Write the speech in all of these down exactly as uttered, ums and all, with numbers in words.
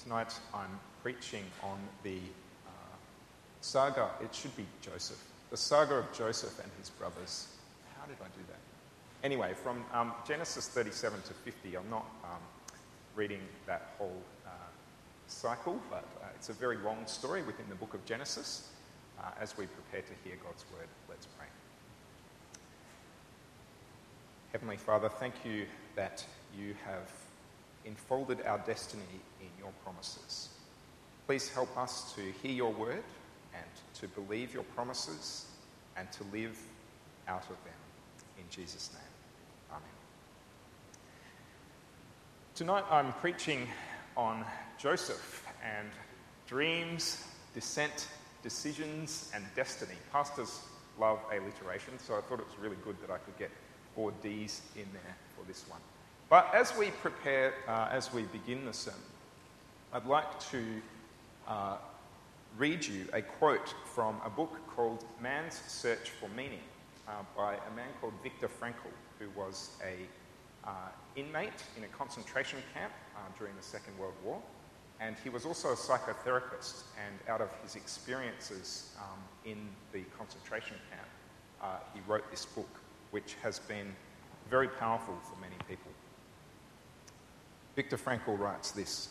Tonight I'm preaching on the uh, saga, it should be Joseph, the saga of Joseph and his brothers. How did I do that? Anyway, from um, Genesis thirty-seven to fifty, I'm not um, reading that whole uh, cycle, but uh, it's a very long story within the book of Genesis. Uh, as we prepare to hear God's word, let's pray. Heavenly Father, thank you that you have enfolded our destiny in your promises. Please help us to hear your word and to believe your promises and to live out of them. In Jesus' name, amen. Tonight I'm preaching on Joseph and dreams, descent, decisions, and destiny. Pastors love alliteration, so I thought it was really good that I could get four D's in there for this one. But as we prepare, uh, as we begin the sermon, I'd like to uh, read you a quote from a book called Man's Search for Meaning uh, by a man called Viktor Frankl, who was a uh, inmate in a concentration camp uh, during the Second World War. And he was also a psychotherapist, and out of his experiences um, in the concentration camp, uh, he wrote this book, which has been very powerful for many people. Viktor Frankl writes this: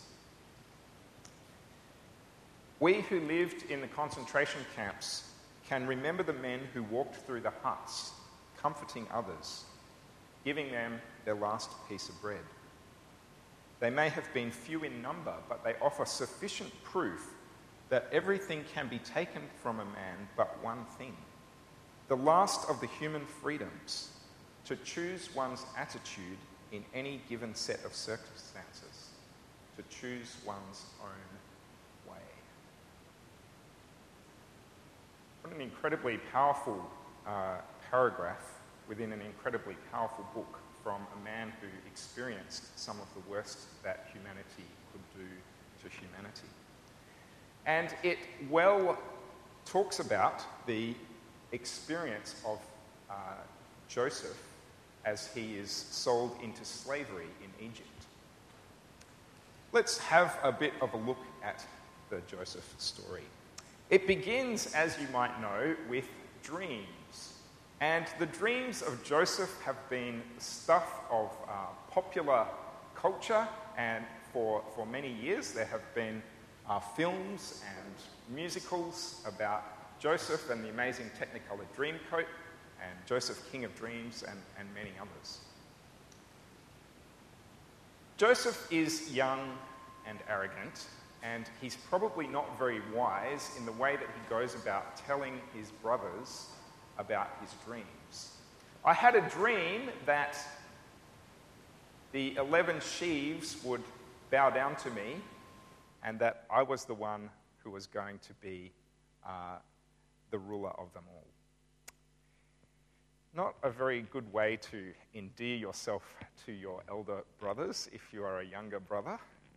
"We who lived in the concentration camps can remember the men who walked through the huts, comforting others, giving them their last piece of bread. They may have been few in number, but they offer sufficient proof that everything can be taken from a man but one thing, the last of the human freedoms, to choose one's attitude in any given set of circumstances, to choose one's own way." What an incredibly powerful uh, paragraph within an incredibly powerful book from a man who experienced some of the worst that humanity could do to humanity. And it well talks about the experience of uh, Joseph as he is sold into slavery in Egypt. Let's have a bit of a look at the Joseph story. It begins, as you might know, with dreams. And the dreams of Joseph have been the stuff of uh, popular culture, and for, for many years there have been uh, films and musicals about Joseph and the amazing Technicolor Dreamcoat, and Joseph, King of Dreams, and, and many others. Joseph is young and arrogant, and he's probably not very wise in the way that he goes about telling his brothers about his dreams. "I had a dream that the eleven sheaves would bow down to me, and that I was the one who was going to be uh, the ruler of them all." Not a very good way to endear yourself to your elder brothers if you are a younger brother.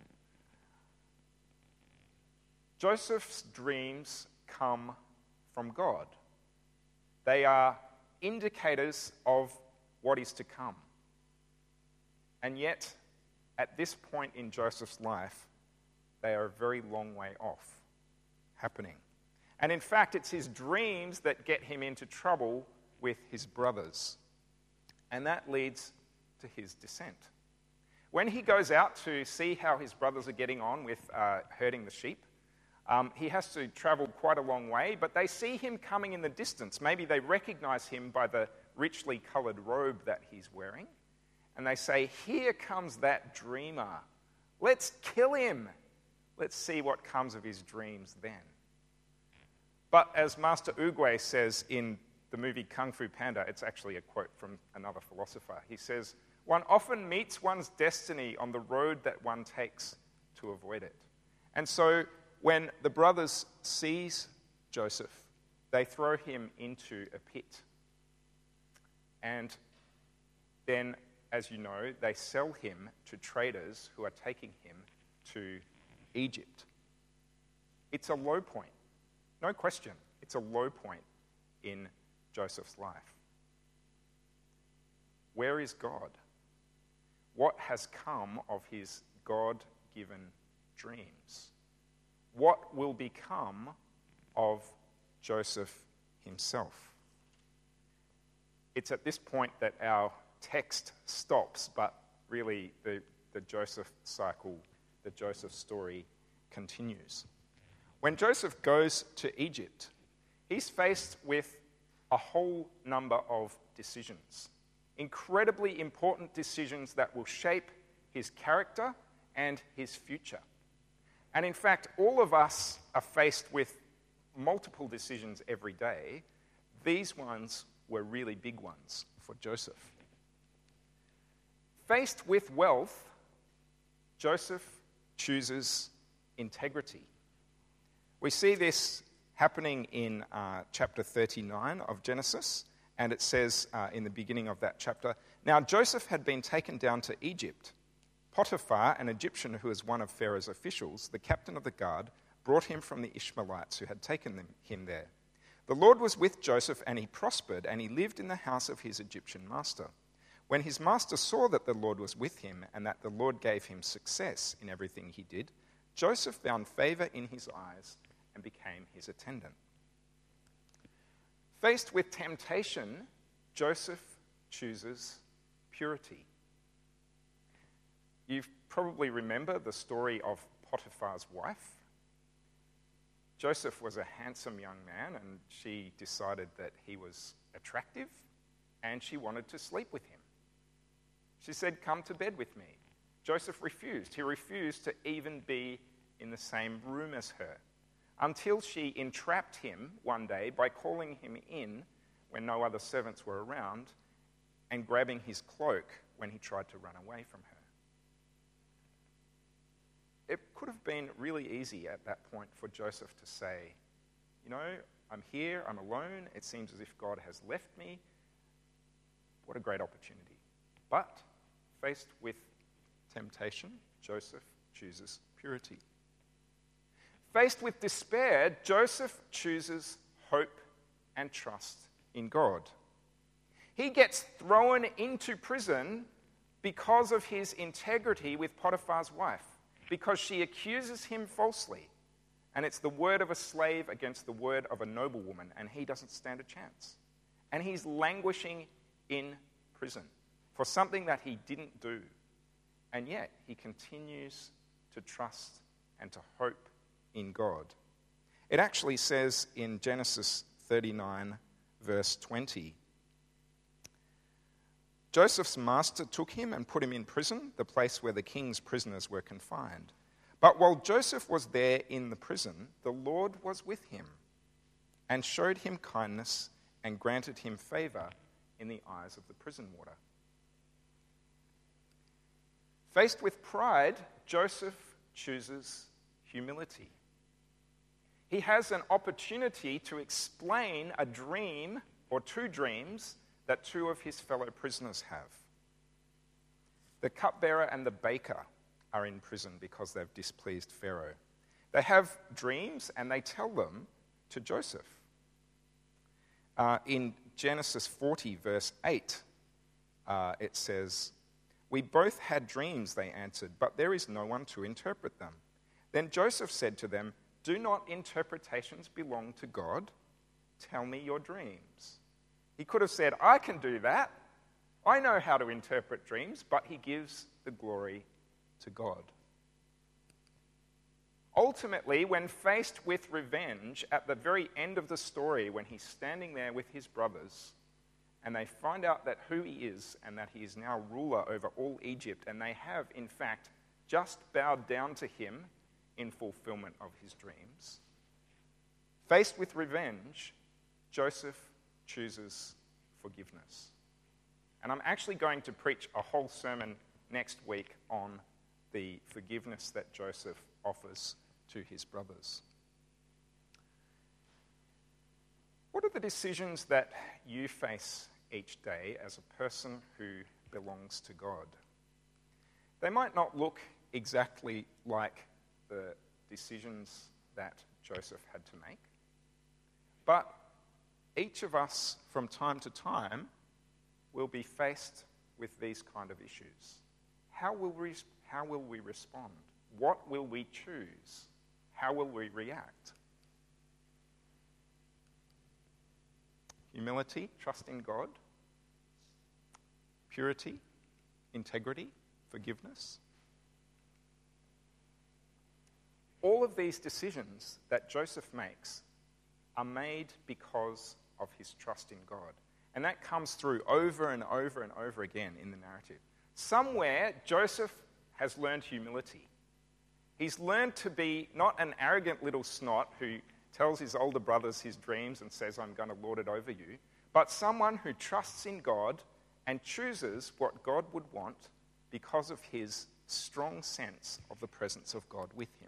Joseph's dreams come from God. They are indicators of what is to come. And yet, at this point in Joseph's life, they are a very long way off happening. And in fact, it's his dreams that get him into trouble with his brothers. And that leads to his descent. When he goes out to see how his brothers are getting on with uh, herding the sheep, um, he has to travel quite a long way, but they see him coming in the distance. Maybe they recognize him by the richly colored robe that he's wearing, and they say, "Here comes that dreamer. Let's kill him. Let's see what comes of his dreams then." But as Master Oogway says in the movie Kung Fu Panda, it's actually a quote from another philosopher. He says, "One often meets one's destiny on the road that one takes to avoid it." And so when the brothers seize Joseph, they throw him into a pit. And then, as you know, they sell him to traders who are taking him to Egypt. It's a low point. No question. It's a low point in Joseph's life. Where is God? What has come of his God-given dreams? What will become of Joseph himself? It's at this point that our text stops, but really the, the Joseph cycle, the Joseph story continues. When Joseph goes to Egypt, he's faced with a whole number of decisions, incredibly important decisions that will shape his character and his future. And in fact, all of us are faced with multiple decisions every day. These ones were really big ones for Joseph. Faced with wealth, Joseph chooses integrity. We see this happening in uh, chapter thirty-nine of Genesis, and it says uh, in the beginning of that chapter, "Now Joseph had been taken down to Egypt. Potiphar, an Egyptian who was one of Pharaoh's officials, the captain of the guard, brought him from the Ishmaelites who had taken them, him there. The Lord was with Joseph, and he prospered, and he lived in the house of his Egyptian master. When his master saw that the Lord was with him, and that the Lord gave him success in everything he did, Joseph found favor in his eyes and became his attendant." Faced with temptation, Joseph chooses purity. You probably remember the story of Potiphar's wife. Joseph was a handsome young man, and she decided that he was attractive, and she wanted to sleep with him. She said, "Come to bed with me." Joseph refused. He refused to even be in the same room as her, until she entrapped him one day by calling him in when no other servants were around and grabbing his cloak when he tried to run away from her. It could have been really easy at that point for Joseph to say, you know, I'm here, I'm alone, it seems as if God has left me. What a great opportunity. But faced with temptation, Joseph chooses purity. Faced with despair, Joseph chooses hope and trust in God. He gets thrown into prison because of his integrity with Potiphar's wife, because she accuses him falsely, and it's the word of a slave against the word of a noblewoman, and he doesn't stand a chance. And he's languishing in prison for something that he didn't do, and yet he continues to trust and to hope in God. It actually says in Genesis thirty-nine, verse twenty, "Joseph's master took him and put him in prison, the place where the king's prisoners were confined. But while Joseph was there in the prison, the Lord was with him and showed him kindness and granted him favor in the eyes of the prison warder." Faced with pride, Joseph chooses humility. He has an opportunity to explain a dream or two dreams that two of his fellow prisoners have. The cupbearer and the baker are in prison because they've displeased Pharaoh. They have dreams and they tell them to Joseph. Uh, in Genesis forty, verse eight, uh, it says, "We both had dreams," they answered, "but there is no one to interpret them." Then Joseph said to them, "Do not interpretations belong to God? Tell me your dreams." He could have said, "I can do that. I know how to interpret dreams," but he gives the glory to God. Ultimately, when faced with revenge, at the very end of the story, when he's standing there with his brothers, and they find out that who he is and that he is now ruler over all Egypt, and they have, in fact, just bowed down to him in fulfillment of his dreams. Faced with revenge, Joseph chooses forgiveness. And I'm actually going to preach a whole sermon next week on the forgiveness that Joseph offers to his brothers. What are the decisions that you face each day as a person who belongs to God? They might not look exactly like the decisions that Joseph had to make, but each of us from time to time will be faced with these kind of issues. How will we, how will we respond? what will we choose? How will we react? Humility, trust in God. Purity, integrity, forgiveness. All of these decisions that Joseph makes are made because of his trust in God. And that comes through over and over and over again in the narrative. Somewhere, Joseph has learned humility. He's learned to be not an arrogant little snot who tells his older brothers his dreams and says, I'm going to lord it over you, but someone who trusts in God and chooses what God would want because of his strong sense of the presence of God with him.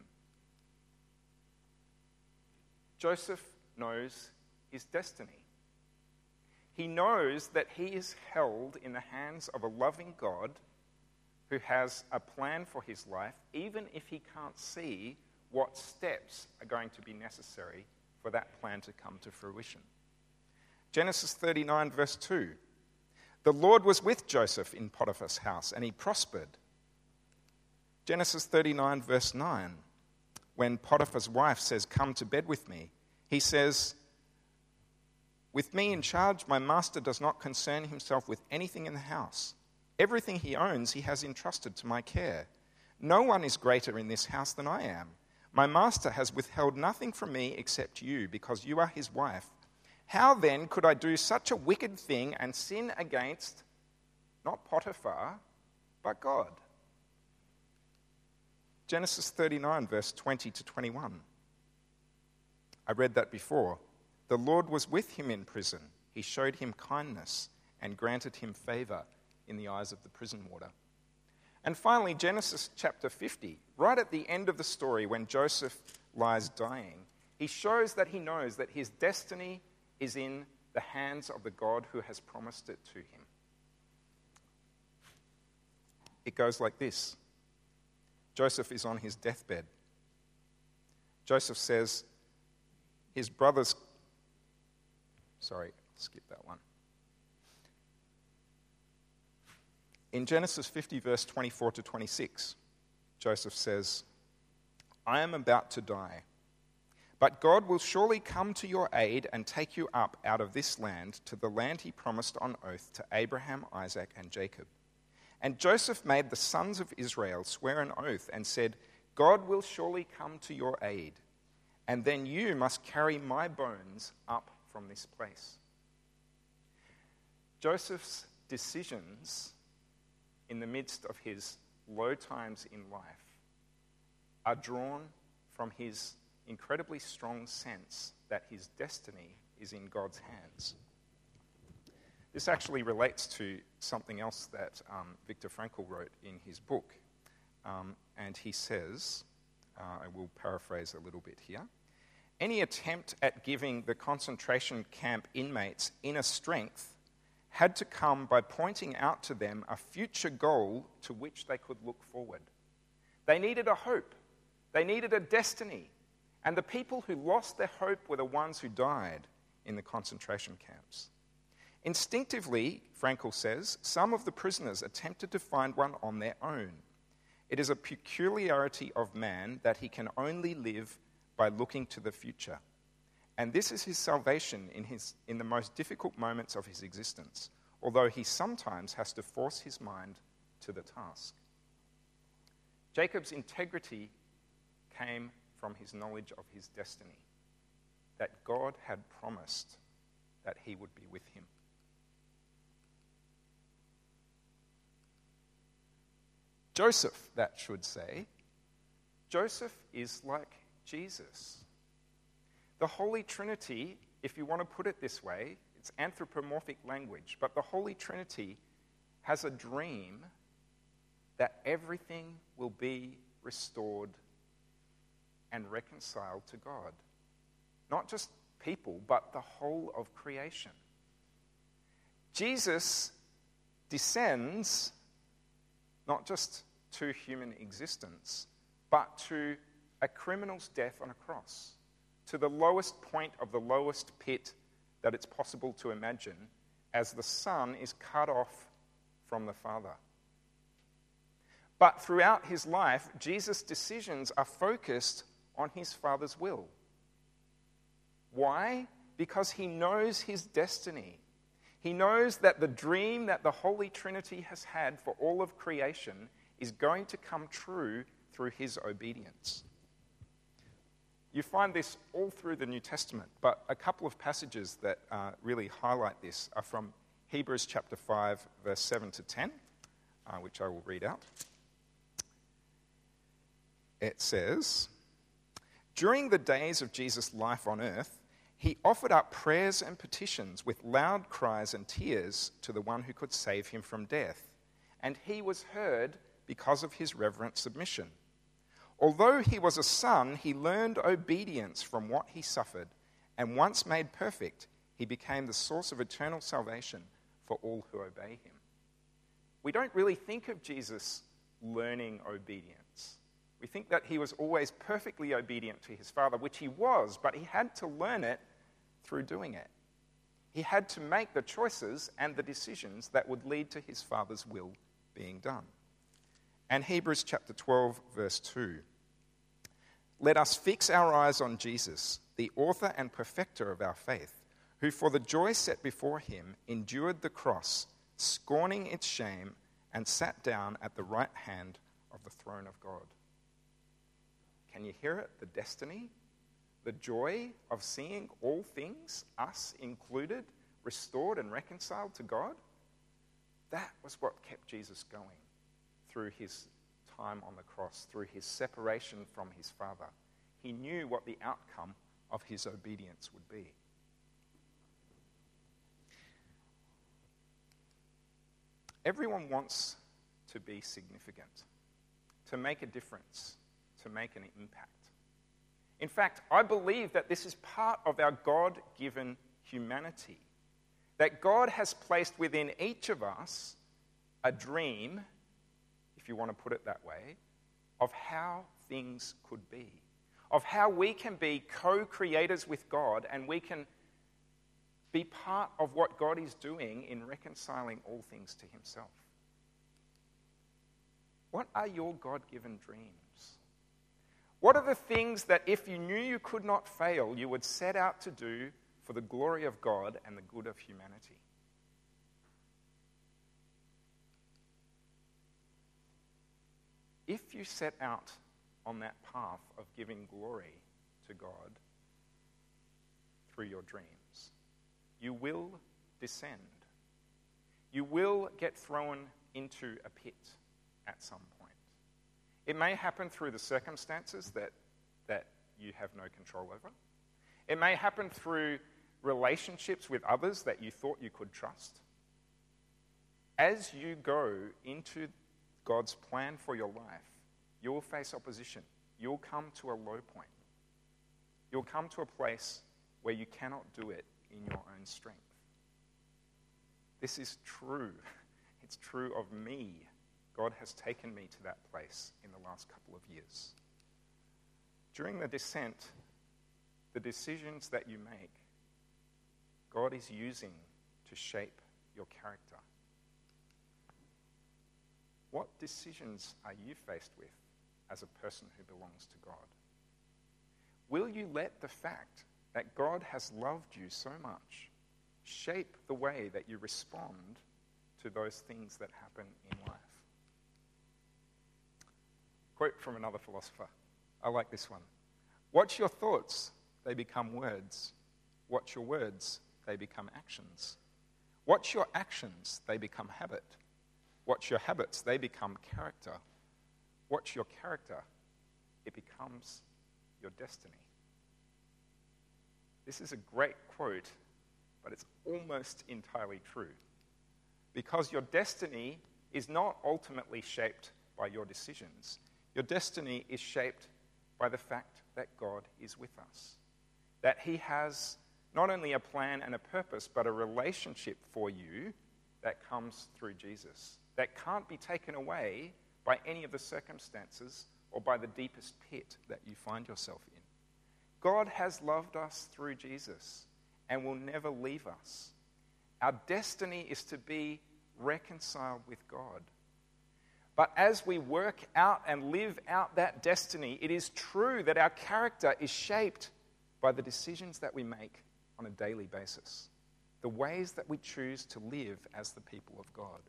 Joseph knows his destiny. He knows that he is held in the hands of a loving God who has a plan for his life, even if he can't see what steps are going to be necessary for that plan to come to fruition. Genesis thirty-nine, verse two. The Lord was with Joseph in Potiphar's house, and he prospered. Genesis thirty-nine, verse nine. When Potiphar's wife says, come to bed with me, he says, with me in charge, my master does not concern himself with anything in the house. Everything he owns, he has entrusted to my care. No one is greater in this house than I am. My master has withheld nothing from me except you, because you are his wife. How then could I do such a wicked thing and sin against, not Potiphar, but God? Genesis thirty-nine, verse twenty to twenty-one. I read that before. The Lord was with him in prison. He showed him kindness and granted him favor in the eyes of the prison warder. And finally, Genesis chapter fifty, right at the end of the story when Joseph lies dying, he shows that he knows that his destiny is in the hands of the God who has promised it to him. It goes like this. Joseph is on his deathbed. Joseph says, his brothers... Sorry, skip that one. In Genesis fifty, verse twenty-four to twenty-six, Joseph says, I am about to die, but God will surely come to your aid and take you up out of this land to the land he promised on oath to Abraham, Isaac, and Jacob. And Joseph made the sons of Israel swear an oath and said, God will surely come to your aid, and then you must carry my bones up from this place. Joseph's decisions in the midst of his low times in life are drawn from his incredibly strong sense that his destiny is in God's hands. This actually relates to something else that um, Viktor Frankl wrote in his book. Um, and he says, uh, I will paraphrase a little bit here, any attempt at giving the concentration camp inmates inner strength had to come by pointing out to them a future goal to which they could look forward. They needed a hope. They needed a destiny. And the people who lost their hope were the ones who died in the concentration camps. Instinctively, Frankl says, some of the prisoners attempted to find one on their own. It is a peculiarity of man that he can only live by looking to the future. And this is his salvation in, his, in the most difficult moments of his existence, although he sometimes has to force his mind to the task. Jacob's integrity came from his knowledge of his destiny, that God had promised that he would be with him. Joseph, that should say, Joseph is like Jesus. The Holy Trinity, if you want to put it this way, it's anthropomorphic language, but the Holy Trinity has a dream that everything will be restored and reconciled to God. Not just people, but the whole of creation. Jesus descends not just to human existence, but to a criminal's death on a cross, to the lowest point of the lowest pit that it's possible to imagine, as the Son is cut off from the Father. But throughout his life, Jesus' decisions are focused on his Father's will. Why? Because he knows his destiny. He knows that the dream that the Holy Trinity has had for all of creation is going to come true through his obedience. You find this all through the New Testament, but a couple of passages that uh, really highlight this are from Hebrews chapter five, verse seven to ten, uh, which I will read out. It says, "During the days of Jesus' life on earth, he offered up prayers and petitions with loud cries and tears to the one who could save him from death, and he was heard because of his reverent submission. Although he was a son, he learned obedience from what he suffered, and once made perfect, he became the source of eternal salvation for all who obey him." We don't really think of Jesus learning obedience. We think that he was always perfectly obedient to his Father, which he was, but he had to learn it through doing it. He had to make the choices and the decisions that would lead to his Father's will being done. And Hebrews chapter twelve, verse two. "Let us fix our eyes on Jesus, the author and perfecter of our faith, who for the joy set before him endured the cross, scorning its shame, and sat down at the right hand of the throne of God." Can you hear it? The destiny, the joy of seeing all things, us included, restored and reconciled to God. That was what kept Jesus going through his time on the cross, through his separation from his Father. He knew what the outcome of his obedience would be. Everyone wants to be significant, to make a difference, to make an impact. In fact, I believe that this is part of our God-given humanity, that God has placed within each of us a dream, if you want to put it that way, of how things could be, of how we can be co-creators with God and we can be part of what God is doing in reconciling all things to himself. What are your God-given dreams? What are the things that if you knew you could not fail, you would set out to do for the glory of God and the good of humanity? If you set out on that path of giving glory to God through your dreams, you will descend. You will get thrown into a pit at some point. It may happen through the circumstances that, that you have no control over. It may happen through relationships with others that you thought you could trust. As you go into God's plan for your life, you will face opposition. You'll come to a low point. You'll come to a place where you cannot do it in your own strength. This is true. It's true of me. God has taken me to that place in the last couple of years. During the descent, the decisions that you make, God is using to shape your character. What decisions are you faced with as a person who belongs to God? Will you let the fact that God has loved you so much shape the way that you respond to those things that happen in life? Quote from another philosopher. I like this one. Watch your thoughts, they become words. Watch your words, they become actions. Watch your actions, they become habit. Watch your habits, they become character. Watch your character, it becomes your destiny. This is a great quote, but it's almost entirely true. Because your destiny is not ultimately shaped by your decisions. Your destiny is shaped by the fact that God is with us. That he has not only a plan and a purpose, but a relationship for you that comes through Jesus. That can't be taken away by any of the circumstances or by the deepest pit that you find yourself in. God has loved us through Jesus and will never leave us. Our destiny is to be reconciled with God. But as we work out and live out that destiny, it is true that our character is shaped by the decisions that we make on a daily basis, the ways that we choose to live as the people of God.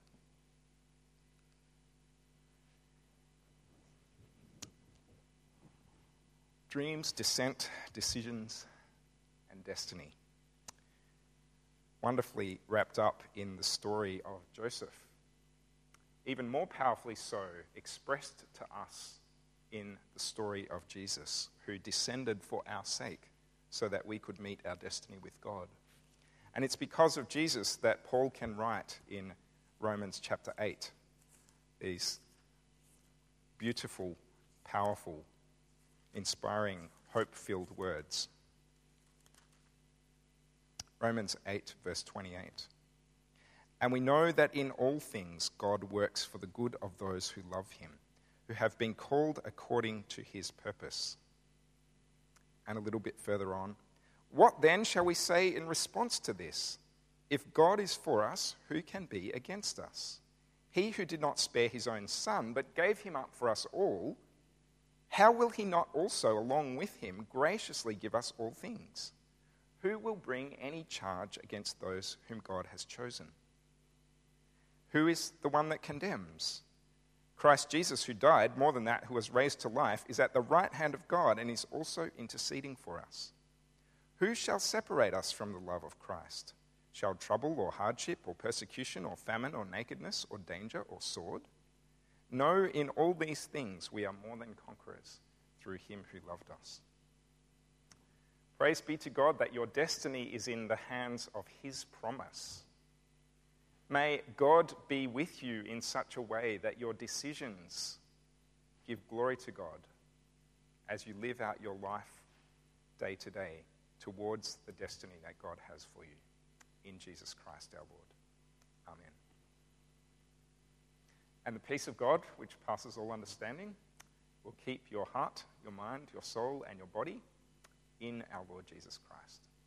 Dreams, descent, decisions, and destiny. Wonderfully wrapped up in the story of Joseph. Even more powerfully so, expressed to us in the story of Jesus, who descended for our sake so that we could meet our destiny with God. And it's because of Jesus that Paul can write in Romans chapter eight these beautiful, powerful, inspiring, hope-filled words. Romans eight, verse twenty-eight. And we know that in all things God works for the good of those who love him, who have been called according to his purpose. And a little bit further on, what then shall we say in response to this? If God is for us, who can be against us? He who did not spare his own son, but gave him up for us all, how will he not also, along with him, graciously give us all things? Who will bring any charge against those whom God has chosen? Who is the one that condemns? Christ Jesus, who died, more than that, who was raised to life, is at the right hand of God and is also interceding for us. Who shall separate us from the love of Christ? Shall trouble or hardship or persecution or famine or nakedness or danger or sword? No, in all these things we are more than conquerors through him who loved us. Praise be to God that your destiny is in the hands of his promise. May God be with you in such a way that your decisions give glory to God as you live out your life day to day towards the destiny that God has for you. In Jesus Christ our Lord. Amen. And the peace of God, which passes all understanding, will keep your heart, your mind, your soul, and your body in our Lord Jesus Christ.